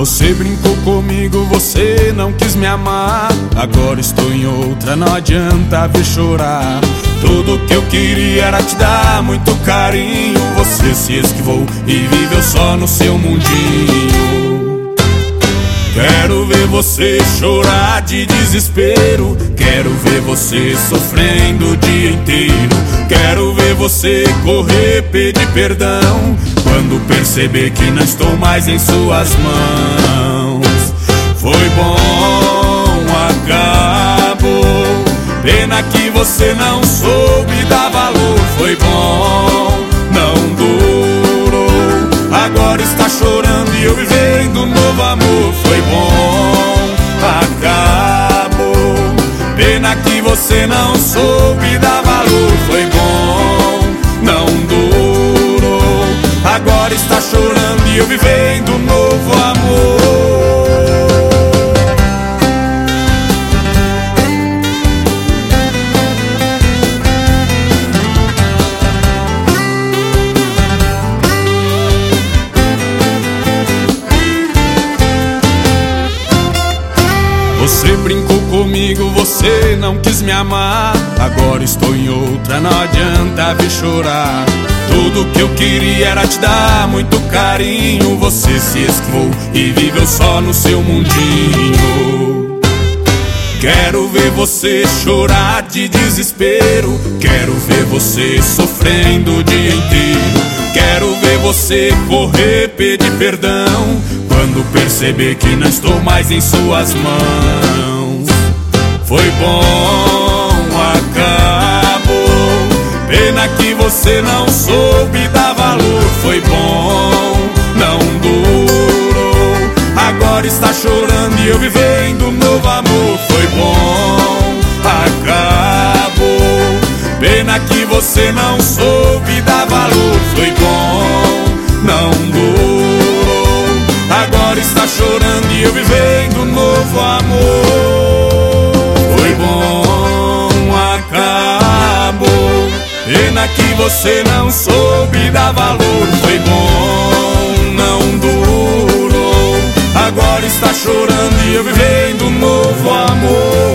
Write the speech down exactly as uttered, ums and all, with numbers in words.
Você brincou comigo, você não quis me amar. Agora estou em outra, não adianta ver chorar. Tudo que eu queria era te dar muito carinho. Você se esquivou e viveu só no seu mundinho. Quero ver você chorar de desespero. Quero ver você sofrendo o dia inteiro. Quero ver você correr, pedir perdão quando perceber que não estou mais em suas mãos. Foi bom, acabou. Pena que você não soube dar valor. Foi bom, não durou. Agora está chorando e eu vivendo um novo amor. Foi bom, acabou. Pena que você não soube dar valor. Foi bom, não durou. Agora está chorando e eu vivendo um novo amor. Você brincou comigo, você não quis me amar. Agora estou em outra, não adianta ver chorar. Tudo que eu queria era te dar muito carinho. Você se esquivou e viveu só no seu mundinho. Quero ver você chorar de desespero. Quero ver você sofrendo o dia inteiro. Quero ver você correr, pedir perdão quando perceber que não estou mais em suas mãos. Foi bom, acabou. Pena que você não soube dar valor. Foi bom, não durou. Agora está chorando e eu vivendo um novo amor. Foi bom, acabou. Pena que você não soube dar valor. Foi bom, não durou. Agora está chorando e eu vivendo um novo amor. Foi bom, acabou. Pena que você não soube dar valor. Foi bom, não durou. Agora está chorando e eu vivendo um novo amor.